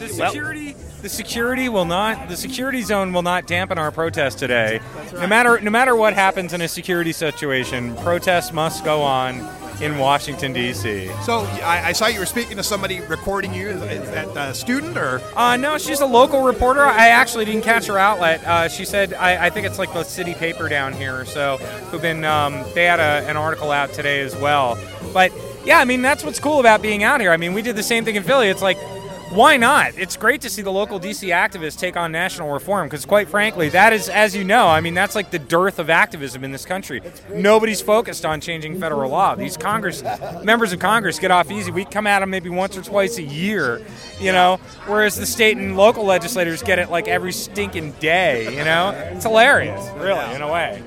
The security zone will not dampen our protest today. Right. No matter what happens in a security situation, protests must go on in Washington, D.C. So I saw you were speaking to somebody recording you. Is that a student or? No, she's a local reporter. I actually didn't catch her outlet. She said, I think it's like the city paper down here. So who've been, they had an article out today as well. But yeah, I mean, that's what's cool about being out here. I mean, we did the same thing in Philly. It's like, why not? It's great to see the local D.C. activists take on national reform because, quite frankly, that is, as you know, I mean, that's like the dearth of activism in this country. Nobody's focused on changing federal law. These members of Congress get off easy. We come at them maybe once or twice a year, you know, whereas the state and local legislators get it like every stinking day, you know? It's hilarious, really, in a way.